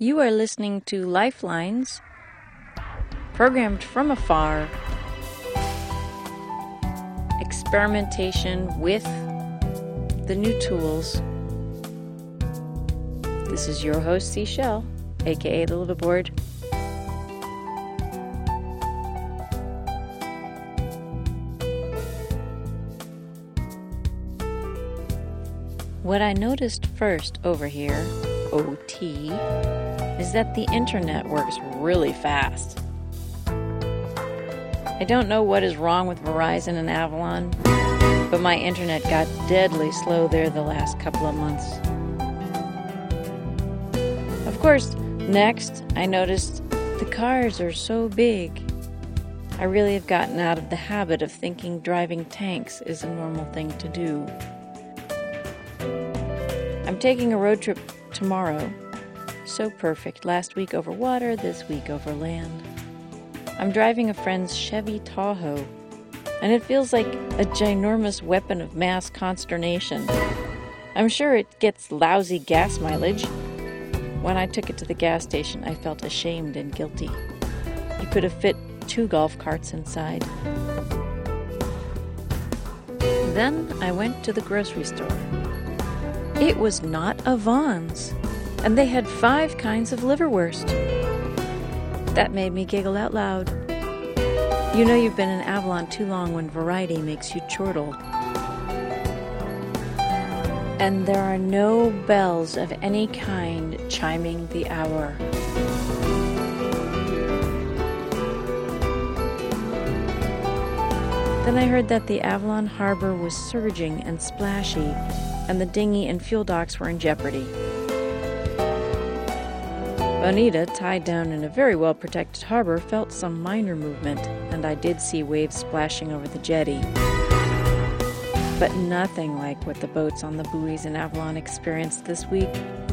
You are listening to Lifelines, programmed from afar, experimentation with the new tools. This is your host, Seashell, aka the Liveaboard. What I noticed first over here, OT, is that the internet works really fast. I don't know what is wrong with Verizon and Avalon, but my internet got deadly slow there the last couple of months. Of course, next I noticed the cars are so big. I really have gotten out of the habit of thinking driving tanks is a normal thing to do. I'm taking a road trip tomorrow. So perfect. Last week over water, this week over land. I'm driving a friend's Chevy Tahoe, and it feels like a ginormous weapon of mass consternation. I'm sure it gets lousy gas mileage. When I took it to the gas station, I felt ashamed and guilty. You could have fit 2 golf carts inside. Then I went to the grocery store. It was not a Vons, and they had 5 kinds of liverwurst. That made me giggle out loud. You know you've been in Avalon too long when variety makes you chortle. And there are no bells of any kind chiming the hour. Then I heard that the Avalon Harbor was surging and splashy, and the dinghy and fuel docks were in jeopardy. Bonita, tied down in a very well-protected harbor, felt some minor movement, and I did see waves splashing over the jetty. But nothing like what the boats on the buoys in Avalon experienced this week.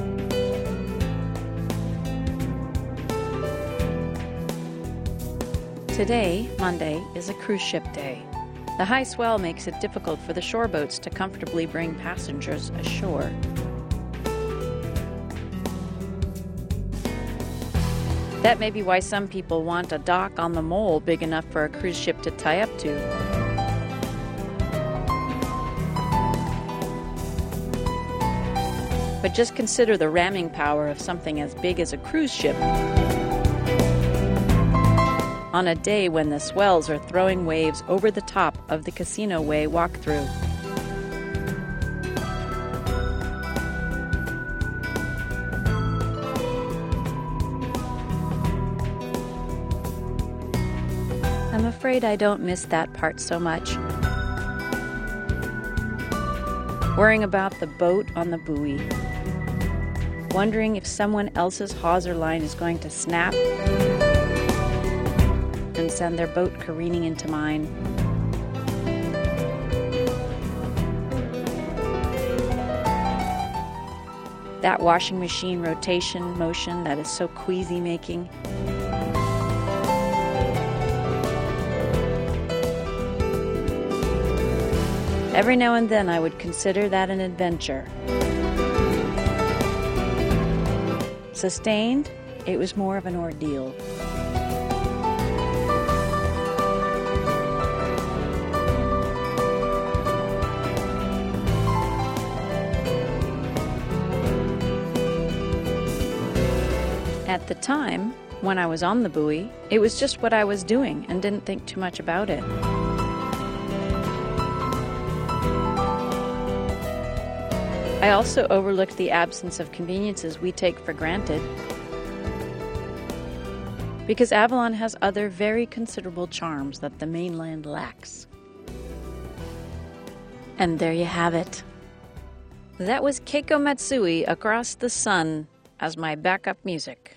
Today, Monday, is a cruise ship day. The high swell makes it difficult for the shore boats to comfortably bring passengers ashore. That may be why some people want a dock on the mole big enough for a cruise ship to tie up to. But just consider the ramming power of something as big as a cruise ship on a day when the swells are throwing waves over the top of the Casino Way walkthrough. I'm afraid I don't miss that part so much. Worrying about the boat on the buoy. Wondering if someone else's hawser line is going to snap and send their boat careening into mine. That washing machine rotation motion that is so queasy-making. Every now and then I would consider that an adventure. Sustained, it was more of an ordeal. At the time, when I was on the buoy, it was just what I was doing and didn't think too much about it. I also overlooked the absence of conveniences we take for granted, because Avalon has other very considerable charms that the mainland lacks. And there you have it. That was Keiko Matsui, Across the Sun, as my backup music.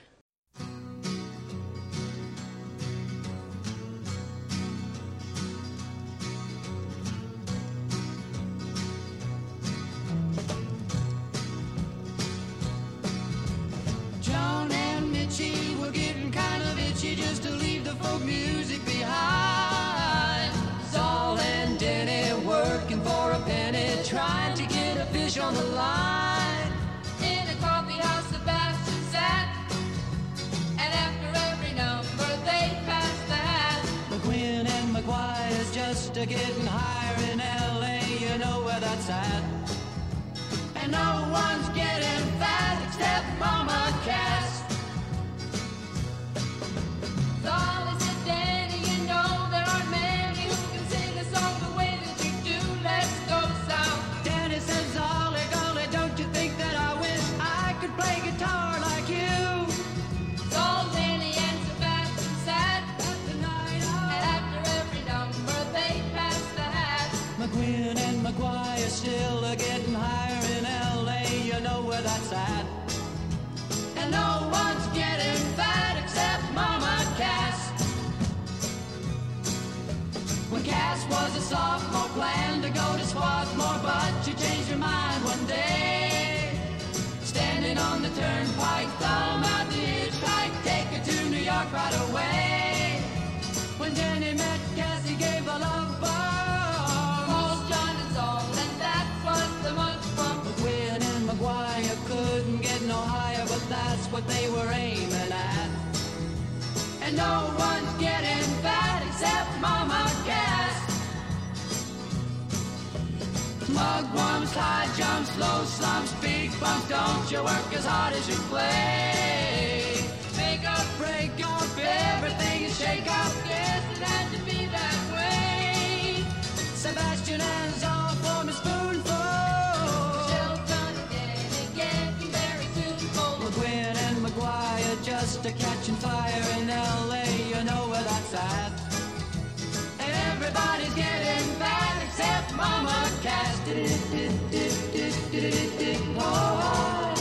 Just to leave the folk music behind. Saul and Denny working for a penny, trying to get a fish on the line. In a coffee house, Sebastian sat that's what they were aiming at. And no one's getting fat except Mama Cass. Mugwumps, high jumps, low slumps, big bumps, don't you work as hard as you play. Make up, break up, everything is shake up, yes, it had to be that way. Sebastian has all for Miss Spoonful. Shelton and getting very soon full. McGuinn and McGuire just a catching fire in L.A., you know where that's at. And everybody's getting fat except Mama Cass. Oh.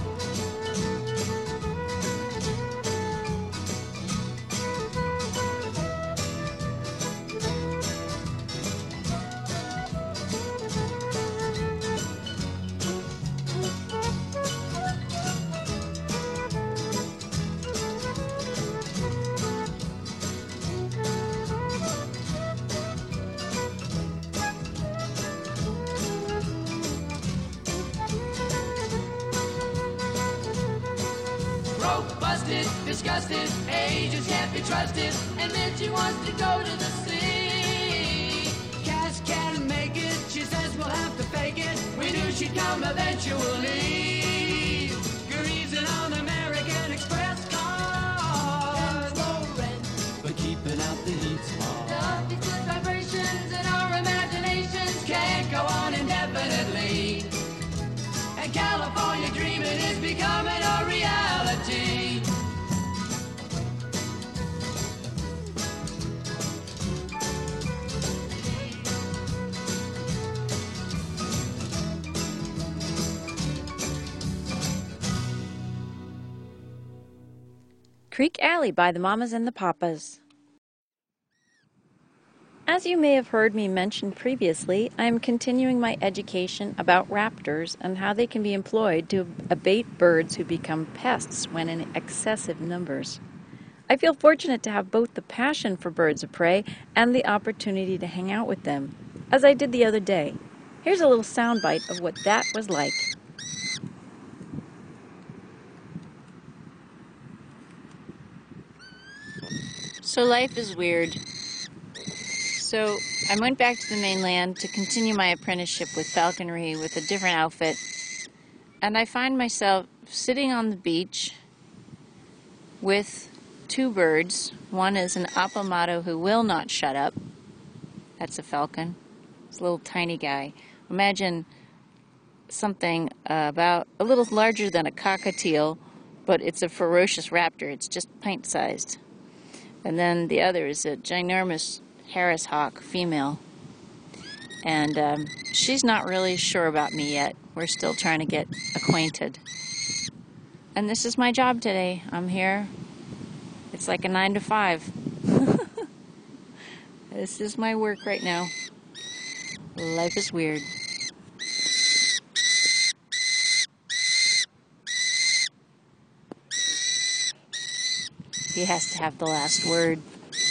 Disgusted, agents can't be trusted, and then she wants to go to the sea. Cass can't make it, she says we'll have to fake it. We knew she'd come eventually. Greasing on American Express cars, low rent, but keeping out the heat's hard. These good vibrations in our imaginations can't go on indefinitely. And California dreaming is becoming a reality. Creek Alley by the Mamas and the Papas. As you may have heard me mention previously, I am continuing my education about raptors and how they can be employed to abate birds who become pests when in excessive numbers. I feel fortunate to have both the passion for birds of prey and the opportunity to hang out with them, as I did the other day. Here's a little soundbite of what that was like. So life is weird. So I went back to the mainland to continue my apprenticeship with falconry with a different outfit. And I find myself sitting on the beach with two birds. One is an apamato who will not shut up. That's a falcon. It's a little tiny guy. Imagine something about a little larger than a cockatiel, but it's a ferocious raptor. It's just pint-sized. And then the other is a ginormous Harris hawk, female. And she's not really sure about me yet. We're still trying to get acquainted. And this is my job today. I'm here. It's like a 9 to 5. This is my work right now. Life is weird. He has to have the last word.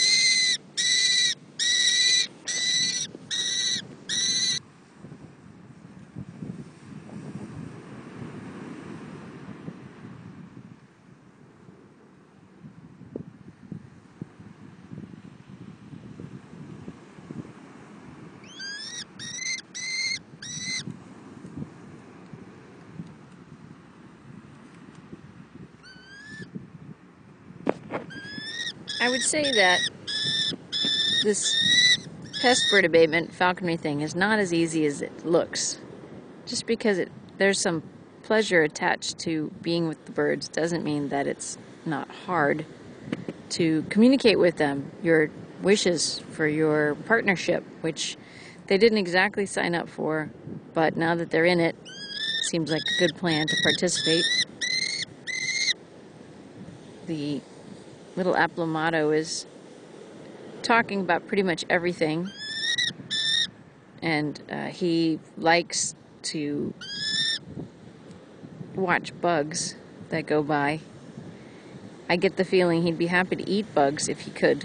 I would say that this pest bird abatement falconry thing is not as easy as it looks. Just because there's some pleasure attached to being with the birds doesn't mean that it's not hard to communicate with them your wishes for your partnership, which they didn't exactly sign up for, but now that they're in it, seems like a good plan to participate. The little apamato is talking about pretty much everything, and he likes to watch bugs that go by. I get the feeling he'd be happy to eat bugs if he could,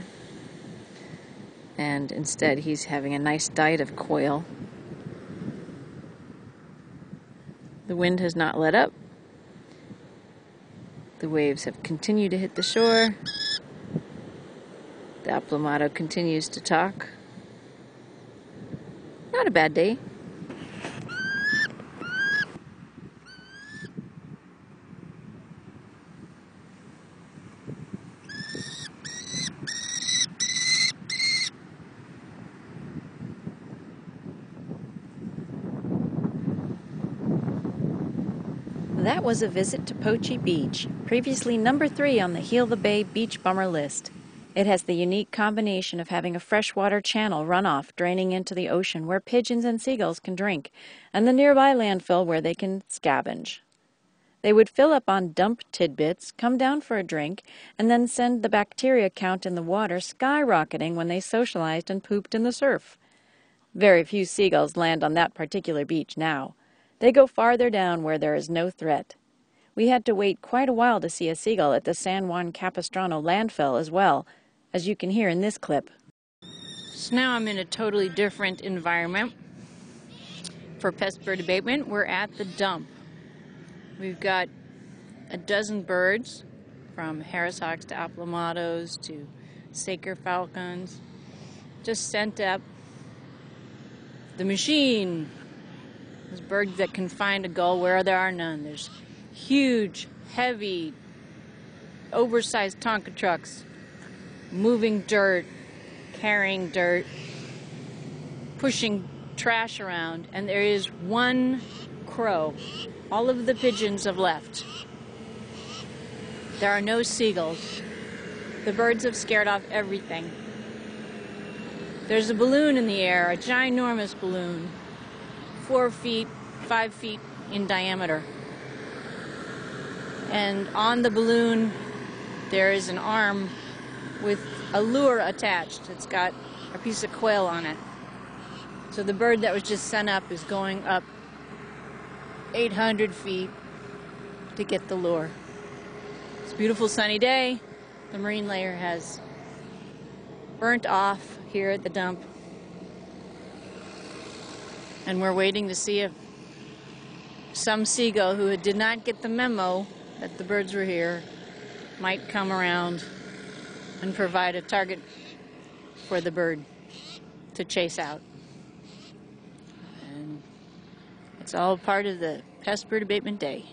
and instead he's having a nice diet of quail. The wind has not let up, The waves have continued to hit the shore. The Aplomado continues to talk. Not a bad day. That was a visit to Poche Beach, previously number 3 on the Heal the Bay beach bummer list. It has the unique combination of having a freshwater channel runoff draining into the ocean where pigeons and seagulls can drink, and the nearby landfill where they can scavenge. They would fill up on dump tidbits, come down for a drink, and then send the bacteria count in the water skyrocketing when they socialized and pooped in the surf. Very few seagulls land on that particular beach now. They go farther down where there is no threat. We had to wait quite a while to see a seagull at the San Juan Capistrano landfill as well, as you can hear in this clip. So now I'm in a totally different environment. For pest bird abatement, we're at the dump. We've got a dozen birds, from Harris hawks to Aplomados to Saker falcons, just sent up. The machine. Those birds that can find a gull where there are none. There's huge, heavy, oversized Tonka trucks moving dirt, carrying dirt, pushing trash around, and there is one crow. All of the pigeons have left. There are no seagulls. The birds have scared off everything. There's a balloon in the air, a ginormous balloon, 4 feet, 5 feet in diameter. And on the balloon, there is an arm with a lure attached. It's got a piece of quail on it. So the bird that was just sent up is going up 800 feet to get the lure. It's a beautiful sunny day. The marine layer has burnt off here at the dump. And we're waiting to see if some seagull who did not get the memo that the birds were here might come around and provide a target for the bird to chase out. And it's all part of the Pest Bird Abatement Day.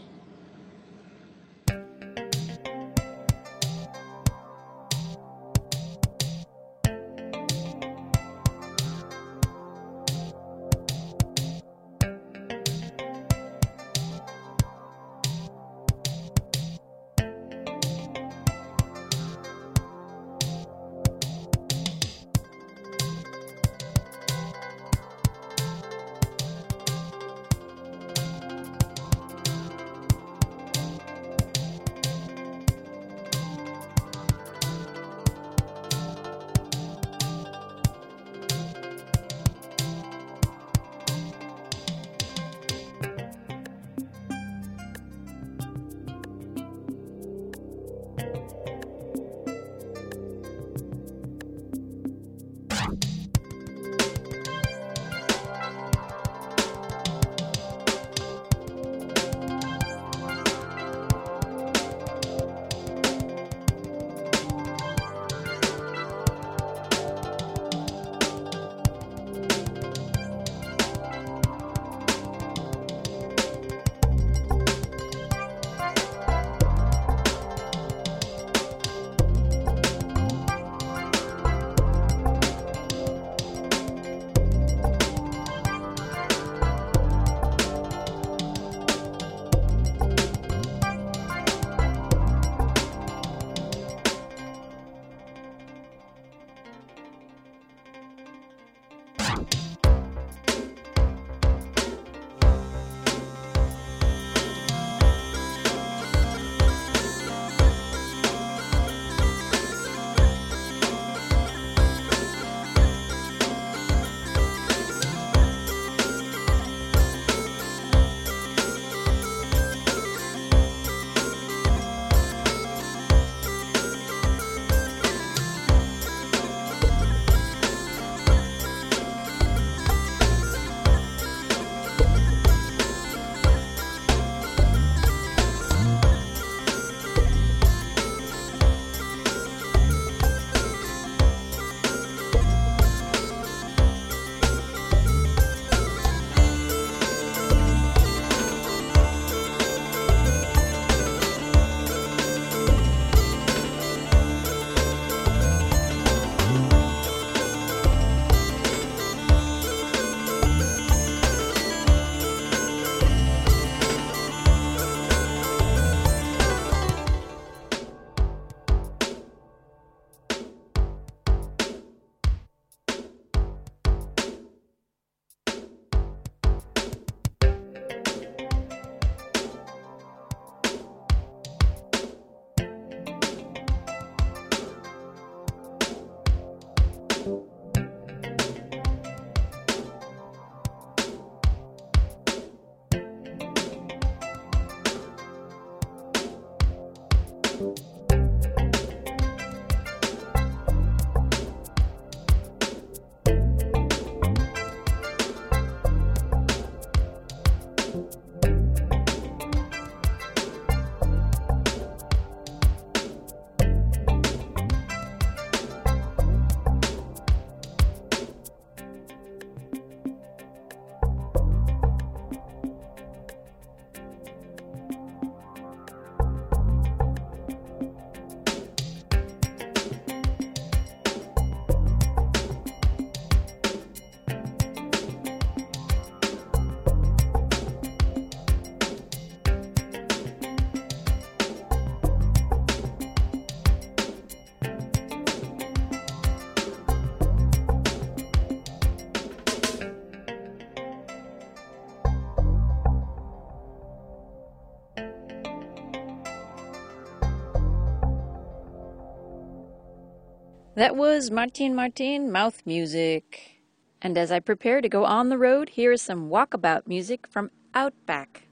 That was Martin Martin, Mouth Music. And as I prepare to go on the road, here is some walkabout music from Outback.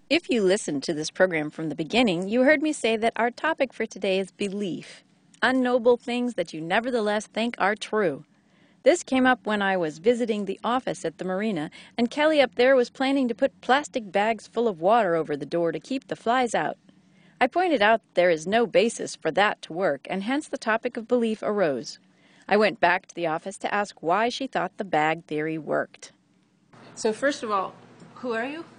If you listened to this program from the beginning, you heard me say that our topic for today is belief, unknowable things that you nevertheless think are true. This came up when I was visiting the office at the marina, and Kelly up there was planning to put plastic bags full of water over the door to keep the flies out. I pointed out there is no basis for that to work, and hence the topic of belief arose. I went back to the office to ask why she thought the bag theory worked. So first of all, who are you?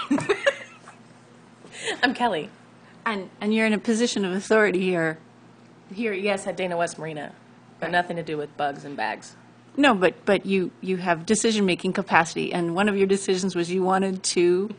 I'm Kelly. And you're in a position of authority here. Here, yes, at Dana West Marina, but nothing to do with bugs and bags. No, but you have decision-making capacity, and one of your decisions was you wanted to...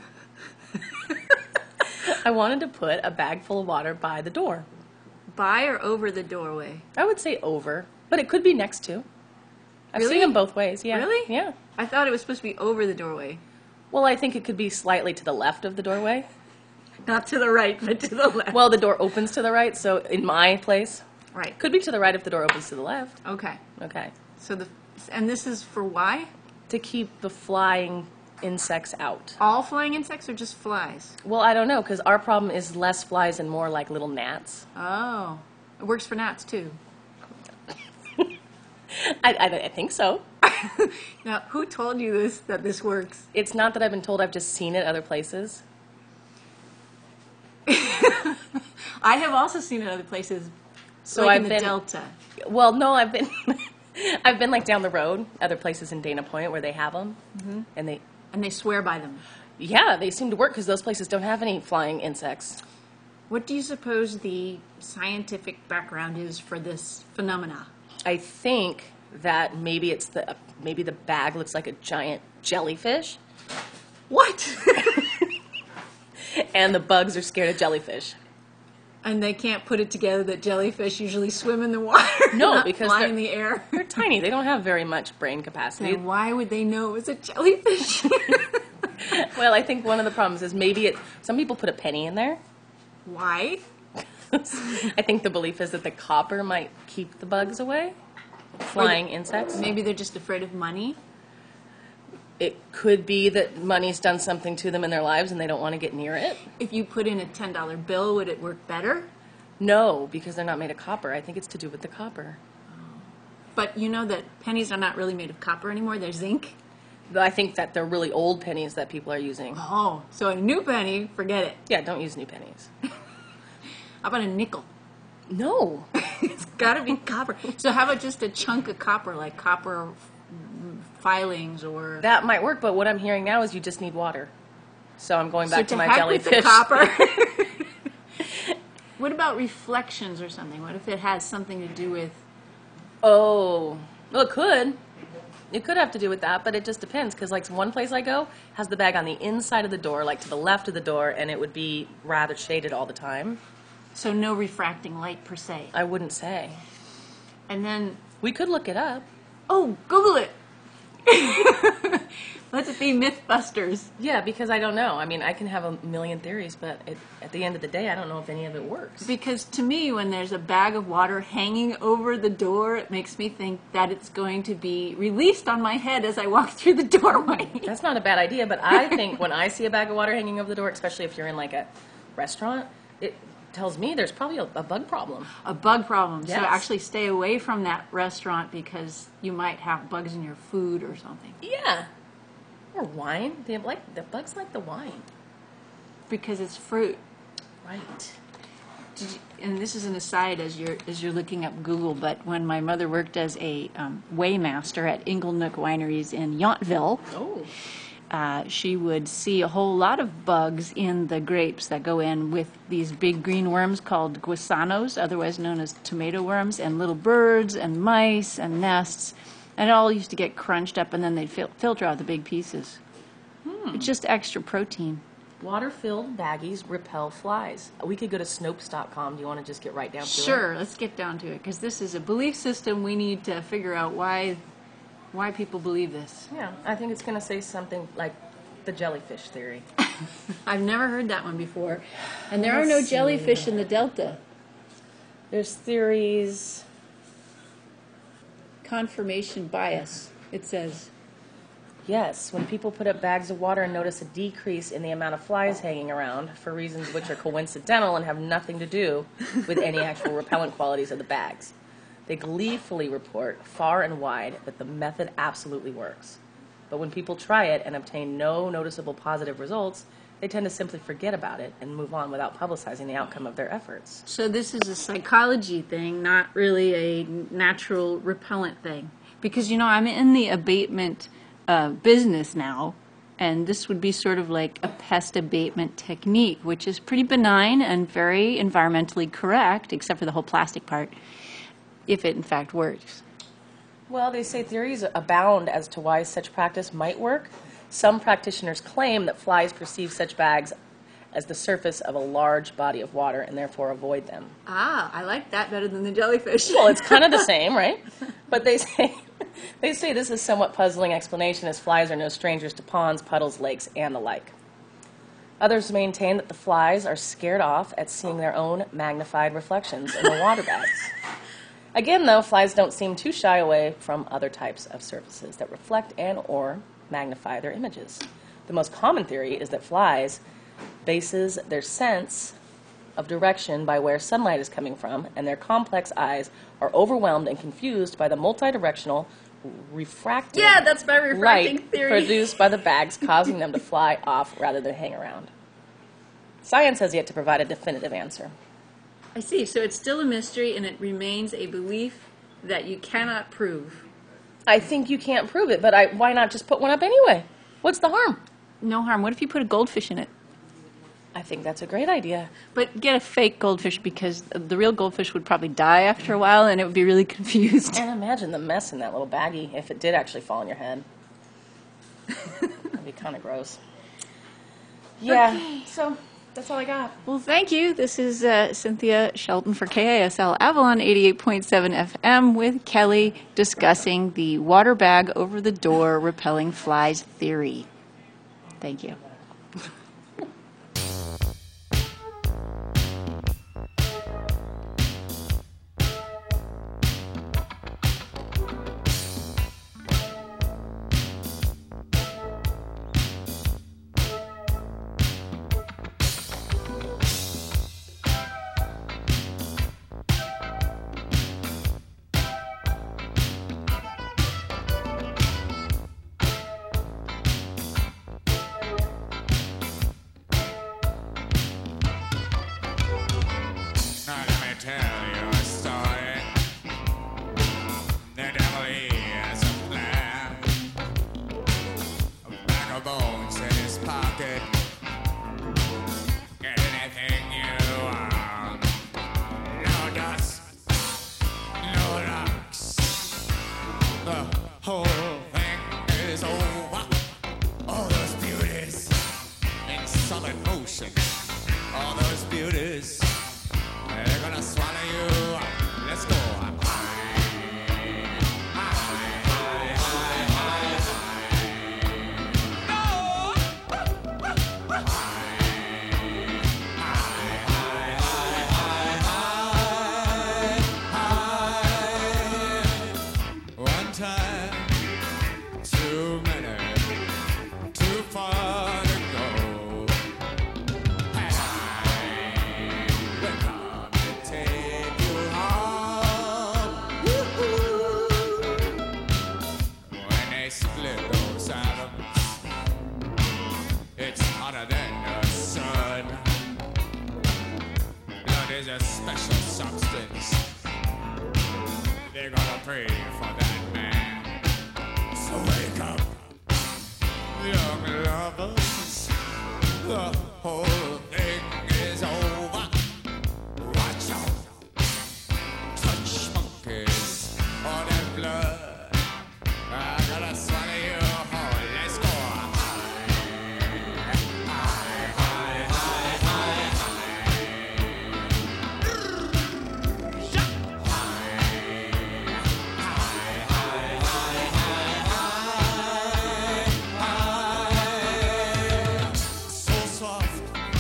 I wanted to put a bag full of water by the door. By or over the doorway? I would say over, but it could be next to. I've Really? seen them both ways, yeah. Really? Yeah. I thought it was supposed to be over the doorway. Well, I think it could be slightly to the left of the doorway. Not to the right, but to the left. Well, the door opens to the right, so in my place, Right. could be to the right if the door opens to the left. Okay. Okay. So and this is for why? To keep the flying insects out. All flying insects or just flies? Well, I don't know, because our problem is less flies and more like little gnats. Oh. It works for gnats, too. I think so. Now, who told you that this works? It's not that I've been told, I've just seen it other places. I have also seen it other places, So like I've in the been, Delta. Well, no, I've been, I've been like down the road, other places in Dana Point where they have them, and they swear by them. yeah, they seem to work because those places don't have any flying insects. What do you suppose the scientific background is for this phenomena? I think that maybe the bag looks like a giant jellyfish, What? and the bugs are scared of jellyfish. And they can't put it together that jellyfish usually swim in the water, No, not because fly they're- in the air. They're tiny; they don't have very much brain capacity. Then why would they know it was a jellyfish? Well, I think one of the problems is maybe some people put a penny in there. Why? I think the belief is that the copper might keep the bugs away, flying insects. Maybe they're just afraid of money. It could be that money's done something to them in their lives and they don't want to get near it. If you put in a $10 bill, would it work better? No, because they're not made of copper. I think it's to do with the copper. But you know that pennies are not really made of copper anymore. They're zinc. But I think that they're really old pennies that people are using. Oh, so a new penny, forget it. Yeah, don't use new pennies. How about a nickel? No. It's got to be copper. So how about just a chunk of copper, like copper filings or... That might work, but what I'm hearing now is you just need water. So I'm going back to my heck with the jellyfish. copper. What about reflections or something? What if it has something to do with... Oh, well, it could. It could have to do with that, but it just depends, because like one place I go has the bag on the inside of the door, like to the left of the door, and it would be rather shaded all the time. So no refracting light per se. I wouldn't say. And then... We could look it up. Oh, Google it! Let it be Mythbusters. Yeah, because I don't know. I mean, I can have a million theories, but at the end of the day, I don't know if any of it works. Because to me, when there's a bag of water hanging over the door, it makes me think that it's going to be released on my head as I walk through the doorway. That's not a bad idea, but I think when I see a bag of water hanging over the door, especially if you're in like a restaurant, it tells me there's probably a bug problem. A bug problem. Yes. So actually stay away from that restaurant because you might have bugs in your food or something. Yeah. Or wine. The bugs like the wine. Because it's fruit. Right. And this is an aside as you're looking up Google, but when my mother worked as a weighmaster at Inglenook Wineries in Yountville, she would see a whole lot of bugs in the grapes that go in with these big green worms called gusanos, otherwise known as tomato worms, and little birds and mice and nests. And it all used to get crunched up, and then they'd filter out the big pieces. It's just extra protein. Water-filled baggies repel flies. We could go to Snopes.com. Do you want to just get right down to it? Sure, let's get down to it, because this is a belief system. We need to figure out why people believe this. Yeah, I think it's going to say something like the jellyfish theory. I've never heard that one before. And there are no jellyfish in the Delta. There's theories. Confirmation bias, it says. Yes, when people put up bags of water and notice a decrease in the amount of flies hanging around for reasons which are coincidental and have nothing to do with any actual repellent qualities of the bags, they gleefully report far and wide that the method absolutely works. But when people try it and obtain no noticeable positive results, they tend to simply forget about it and move on without publicizing the outcome of their efforts. So this is a psychology thing, not really a natural repellent thing. Because, I'm in the abatement business now, and this would be sort of like a pest abatement technique, which is pretty benign and very environmentally correct, except for the whole plastic part, if it in fact works. Well, they say theories abound as to why such practice might work. Some practitioners claim that flies perceive such bags as the surface of a large body of water and therefore avoid them. Ah, I like that better than the jellyfish. Well, it's kind of the same, right? But they say this is somewhat puzzling explanation, as flies are no strangers to ponds, puddles, lakes, and the like. Others maintain that the flies are scared off at seeing their own magnified reflections in the water bags. Again, though, flies don't seem too shy away from other types of surfaces that reflect and or magnify their images. The most common theory is that flies bases their sense of direction by where sunlight is coming from, and their complex eyes are overwhelmed and confused by the multidirectional refracted that's my refracting light theory. produced by the bags, causing them to fly off rather than hang around. Science has yet to provide a definitive answer. I see. So it's still a mystery, and it remains a belief that you cannot prove. I think you can't prove it, but why not just put one up anyway? What's the harm? No harm. What if you put a goldfish in it? I think that's a great idea. But get a fake goldfish, because the real goldfish would probably die after a while, and it would be really confused. And imagine the mess in that little baggie if it did actually fall on your head. That'd be kind of gross. Yeah, Okay. so that's all I got. Well, thank you. This is Cynthia Shelton for KASL Avalon 88.7 FM with Kelly discussing the water bag over the door repelling flies theory. Thank you. Now let me tell you a story. The devil is a plan. A bag of bones in his pocket. Get anything you want. No dust, no rocks. The whole thing is over. All those beauties in solid motion. All those beauties. They're gonna swallow you up. Let's go. One time, too many, too far to go. We're come to take you home. Woo-hoo. When they split those atoms, it's hotter than the sun. Blood is a special substance. They're gonna pray for that man. So wake up, young lovers. The whole thing is over. Watch out, touch monkeys, all that blood. I gotta swallow you whole. Let's go. So soft,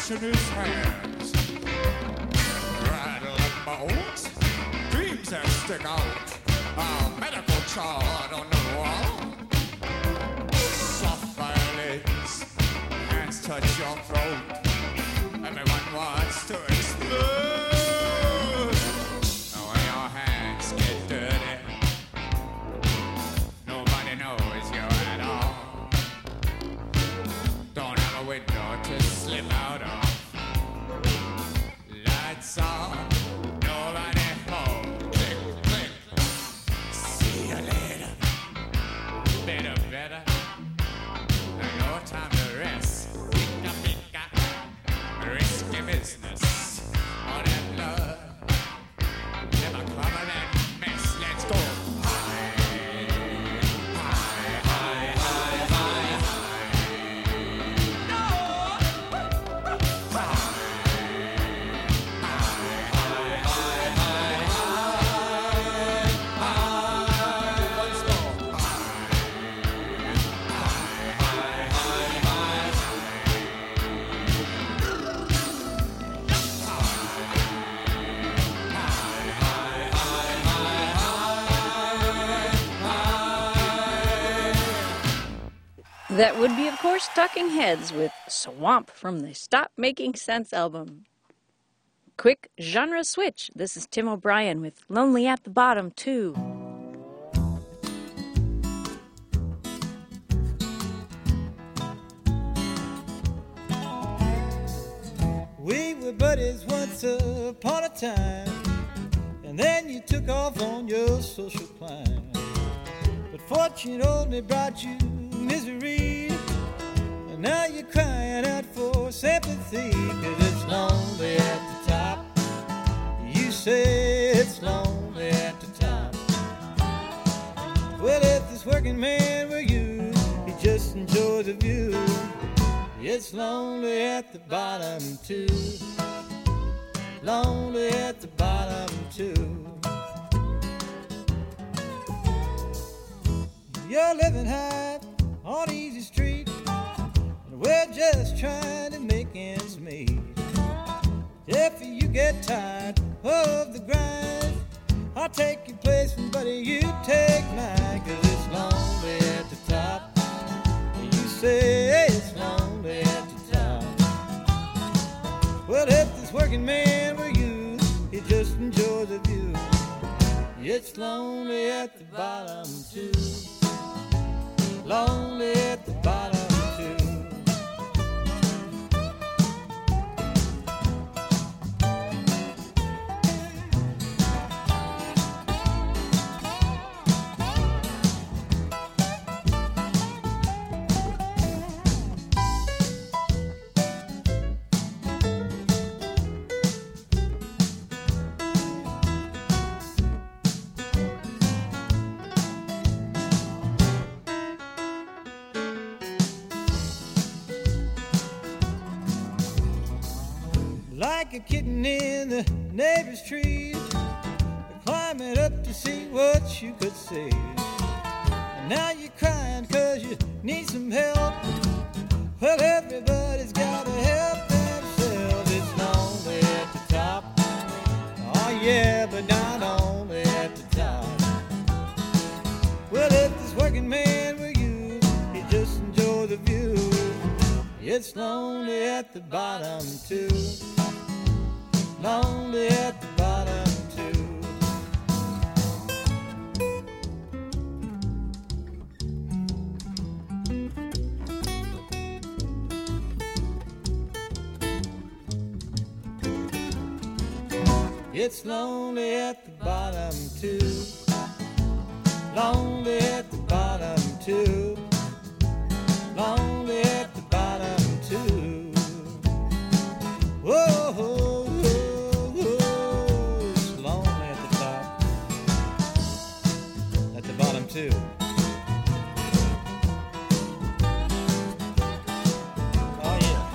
cash in his hands. Rattle the bones, dreams that stick out. A medical chart on the wall. Soft violins, hands touch your throat. Everyone wants to explode. When your hands get dirty, nobody knows you at all. Don't have a window to slip out of. Lights on, nobody home. Click, click. See you later. Better, better. No time to rest. Pika, pika. Risky business. All that love. Never cover that mess. Let's go. That would be, of course, Talking Heads with Swamp from the Stop Making Sense album. Quick genre switch. This is Tim O'Brien with Lonely at the Bottom, too. We were buddies once upon a time, and then you took off on your social climb. But fortune only brought you misery, and now you're crying out for sympathy, 'cause it's lonely at the top. You say it's lonely at the top. Well, if this working man were you, he'd just enjoy the view. It's lonely at the bottom too. Lonely at the bottom too. You're living high on Easy Street, and we're just trying to make ends meet. If you get tired of the grind, I'll take your place, and buddy, you take mine, 'cause it's lonely at the top. You say it's lonely at the top. Well, if this working man were you, he'd just enjoy the view. It's lonely at the bottom too. Lonely at the bottom too. Like a kitten in the neighbor's tree, climbing up to see what you could see. And now you're crying 'cause you need some help. Well, everybody's gotta help themselves. It's lonely at the top. Oh yeah, but not only at the top. Well, if this working man were you, he'd just enjoy the view. It's lonely at the bottom too. Lonely at the bottom too. It's lonely at the bottom too. Lonely at the bottom too. Lonely at the bottom too. Whoa, whoa, whoa, it's lonely at the top. At the bottom too. Oh yeah.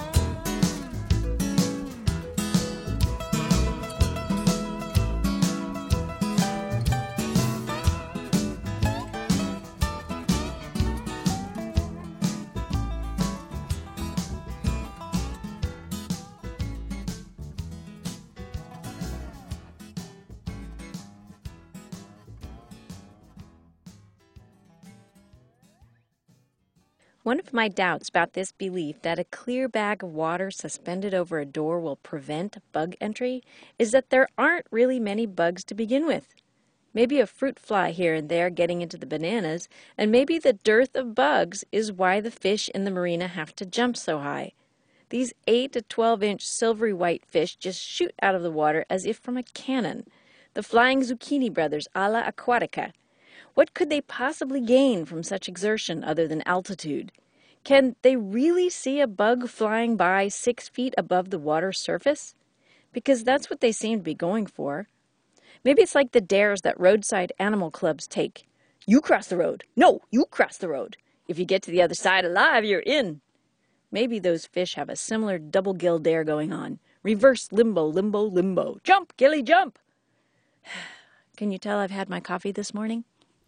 One of my doubts about this belief that a clear bag of water suspended over a door will prevent bug entry is that there aren't really many bugs to begin with. Maybe a fruit fly here and there getting into the bananas, and maybe the dearth of bugs is why the fish in the marina have to jump so high. These 8 to 12-inch silvery white fish just shoot out of the water as if from a cannon. The Flying Zucchini Brothers a la Aquatica. What could they possibly gain from such exertion other than altitude? Can they really see a bug flying by 6 feet above the water surface? Because that's what they seem to be going for. Maybe it's like the dares that roadside animal clubs take. You cross the road. No, you cross the road. If you get to the other side alive, you're in. Maybe those fish have a similar double gill dare going on. Reverse limbo, limbo, limbo. Jump, Gilly, jump! Can you tell I've had my coffee this morning?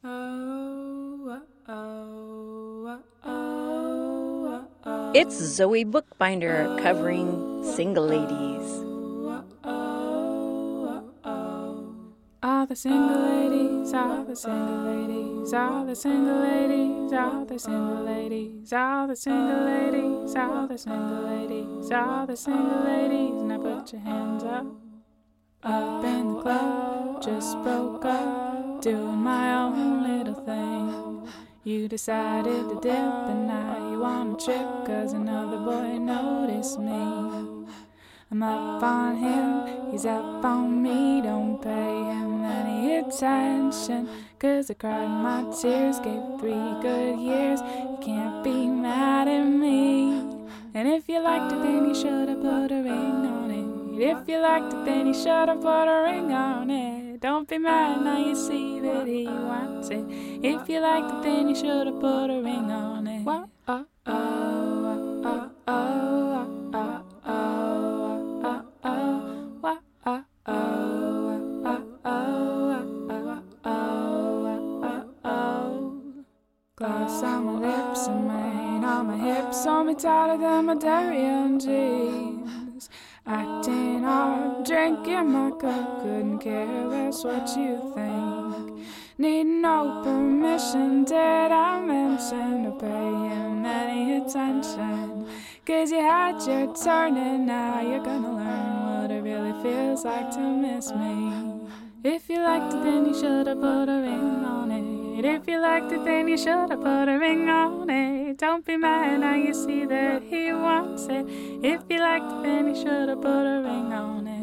It's Zoe Bookbinder covering Single Ladies. All the single ladies, all the single ladies, all the single ladies, all the single ladies, all the single ladies, all the single ladies, all the single ladies. Now put your hands up. Up in the club, just broke up, doing my own little thing. You decided to dip and now you want a trip, 'cause another boy noticed me. I'm up on him, he's up on me, don't pay him any attention, 'cause I cried my tears, gave 3 good years, you can't be mad at me. And if you liked it, then you should've put a ring on it. If you liked it, then you should've put a ring on it. Don't be mad, now you see that he wants it. If you liked it, then you should've put a ring on it. Gloss on my lips and mane on my hips, on me tighter than my Darien jeans. Acting hard, drinking my cup, couldn't care less what you think. Need no permission, did I mention to pay him any attention? 'Cause you had your turn and now you're gonna learn what it really feels like to miss me. If you liked it, then you should've put a ring on it. If you liked it, then you should've put a ring on it. Don't be mad, now you see that he wants it. If you liked it, then you should've put a ring on it.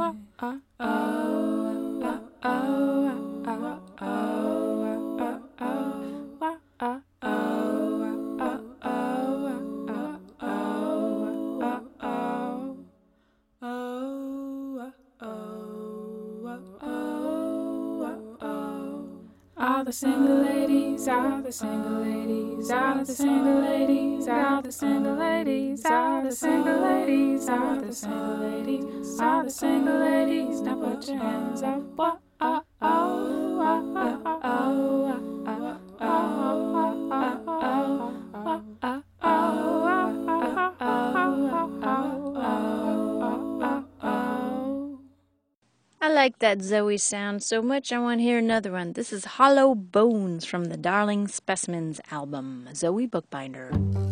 All the single ladies, all the single ladies, all the single ladies, all the single ladies, all the single ladies, all the single ladies, all the single ladies. Now put your hands up. I like that Zoe sound so much I want to hear another one. This is Hollow Bones from the Darling Specimens album. Zoe Bookbinder.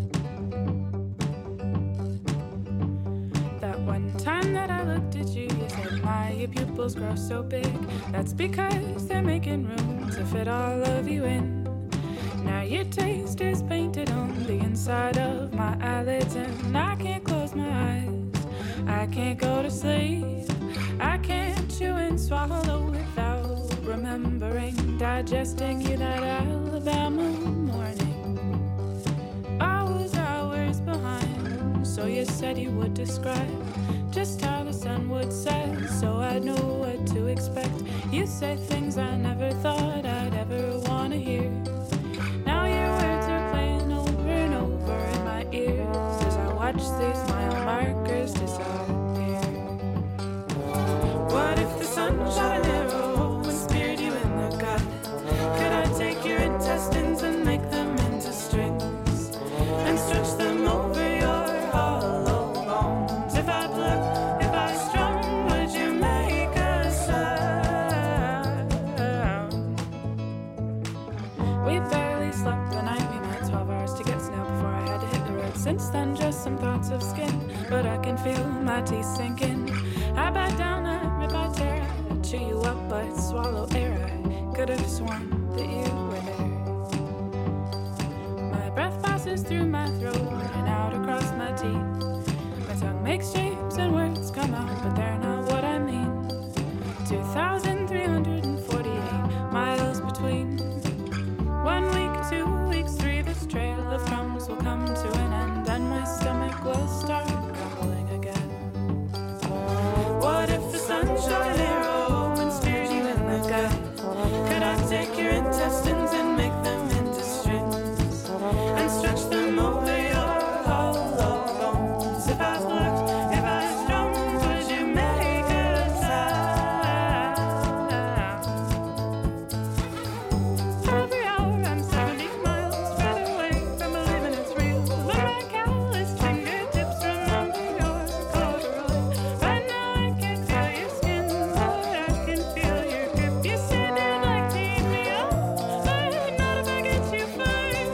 That one time that I looked at you, you said, "My, your pupils grow so big. That's because they're making room to fit all of you in. Now your taste is painted on the inside of my eyelids, and I can't close my eyes. I can't go to sleep. I can't chew and swallow without remembering, digesting you that Alabama morning. I was hours behind, so you said you would describe just how the sun would set, so I'd know what to expect. You said things I never thought I'd ever want to hear. Now your words are playing over and over in my ears as I watch these mile markers disappear. What if the sun shot an arrow and speared you in the gut? Could I take your intestines and make them into strings and stretch them over your hollow bones? If I pluck, if I strum, would you make a sound? We barely slept the night we met, 12 hours to get snow before I had to hit but I can feel my teeth sinking. I bite down, I rip, I tear, I chew you up, I swallow air. I could have sworn that you were there. My breath passes through my throat and out across my teeth. My tongue makes shapes and words come out, but they're not what I mean. 2,348 miles between 1 week, 2 weeks, 3. This trail of crumbs will come to an end, and my stomach will start crumbling again. What if the sun shot an arrow and speared you in the gut? Could I take your intestines and make them into strings and stretch them over your hollow bones? If I plucked, if I strummed, would you make a sound? Every hour I'm 70 miles further away from believing it's real, but my calloused fingertips remember your corduroy. Right now I can't feel your skin, but I can feel your grip. You said you'd like to eat me up, but not if I get you first.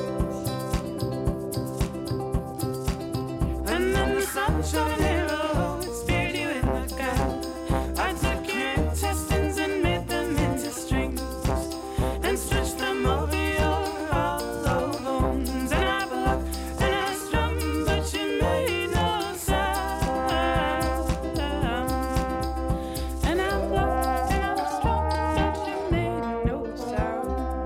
And then the sun shot an arrow and speared you in the gut. I took your intestines and made them into strings and stretched them over your hollow bones. And I plucked and I strummed, but you made no sound. And I plucked and I strummed, but you made no sound.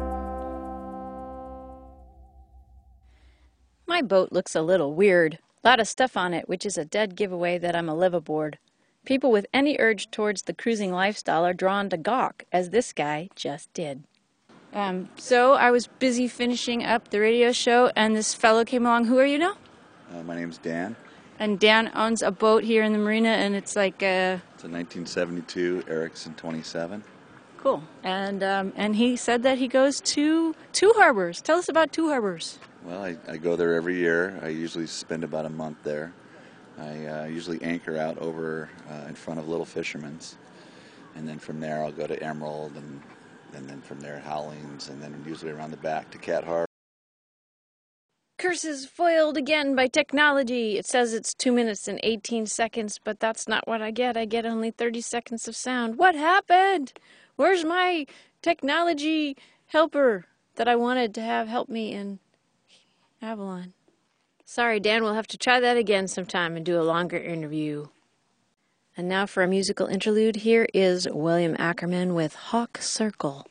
My boat looks a little weird. A lot of stuff on it, which is a dead giveaway that I'm a liveaboard. People with any urge towards the cruising lifestyle are drawn to gawk, as this guy just did. So I was busy finishing up the radio show, and this fellow came along. Who are you now? My name's Dan. And Dan owns a boat here in the marina, and it's like, It's a 1972 Erickson 27. cool. And he said that he goes to Two Harbors. Tell us about Two Harbors. Well, I go there every year. I usually spend about a month there. I usually anchor out over in front of Little Fisherman's. And then from there I'll go to Emerald, and then from there Howlings, and then usually around the back to Cat Harbor. Curses foiled again by technology. It says it's 2 minutes and 18 seconds, but that's not what I get. I get only 30 seconds of sound. What happened? Where's my technology helper that I wanted to have help me in Avalon? Sorry, Dan, we'll have to try that again sometime and do a longer interview. And now for a musical interlude, here is William Ackerman with Hawk Circle.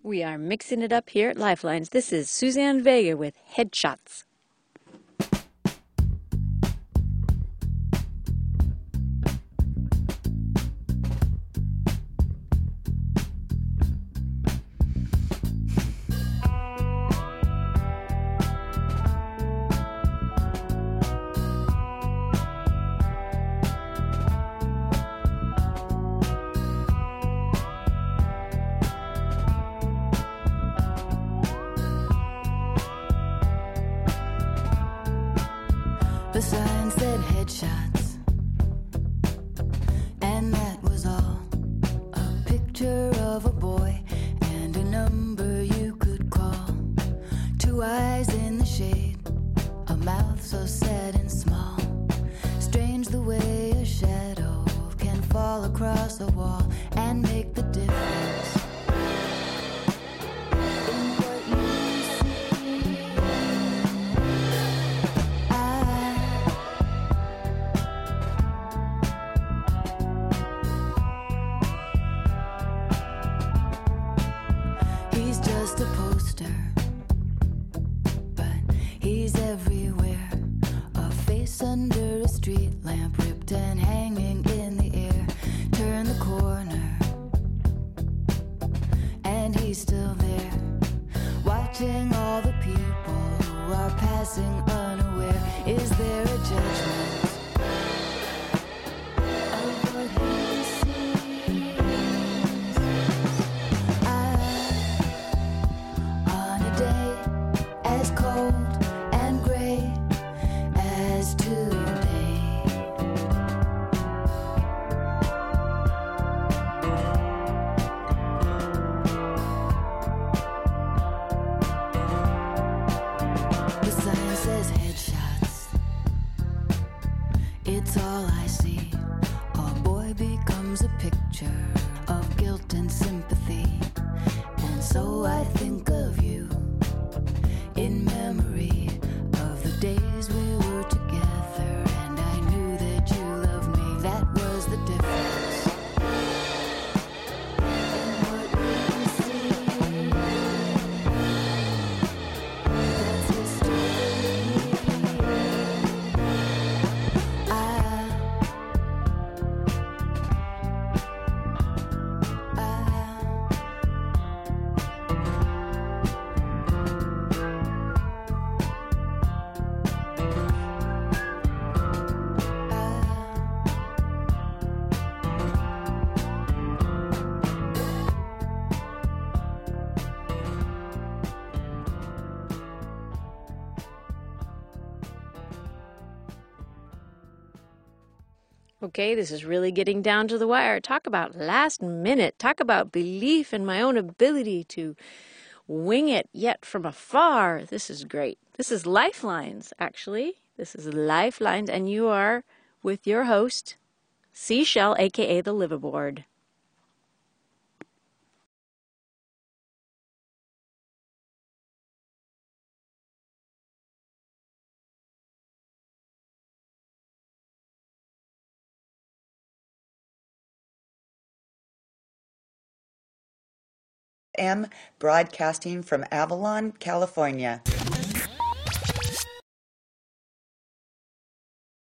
We are mixing it up here at Lifelines. This is Suzanne Vega with Headshots. The sign said headshots, and that was all. A picture of a boy and a number you could call. 2 eyes in the shade, a mouth so sad and small. Strange the way a shadow can fall across a wall and make the difference. He's just a poster, but he's everywhere. A face under a street lamp, ripped and hanging in the air. Turn the corner, and he's still there, watching all the people who are passing unaware. Is there a judgment of what he sees? On a day as cold and gray as today, the sign says headshots. It's all I see. A boy becomes a picture of guilt and sympathy. And so I think of you in memory of the days we were together, and I knew that you loved me. That was the difference. In what we see, that's history. Okay, this is really getting down to the wire. Talk about last minute. Talk about belief in my own ability to wing it yet from afar. This is great. This is Lifelines, actually. This is Lifelines, and you are with your host, Seashell, a.k.a. the Liveaboard. M, broadcasting from Avalon, California.